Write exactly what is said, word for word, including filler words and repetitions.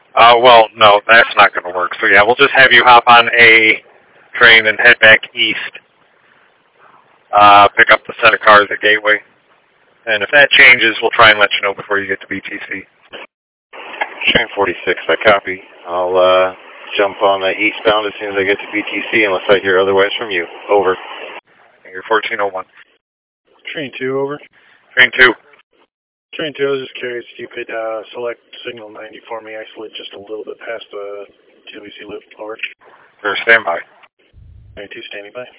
Uh, well, no, that's not going to work. So yeah, we'll just have you hop on a train and head back east. Uh, pick up the set of cars at Gateway. And if that changes, we'll try and let you know before you get to B T C. Train forty-six, I copy. I'll uh, jump on the eastbound as soon as I get to B T C unless I hear otherwise from you. Over. You're fourteen oh one. Train two, over. Train two. Train two, I was just curious if you could uh, select signal ninety for me. I slid just a little bit past the T V C loop. Over. For standby. Train two, standing by.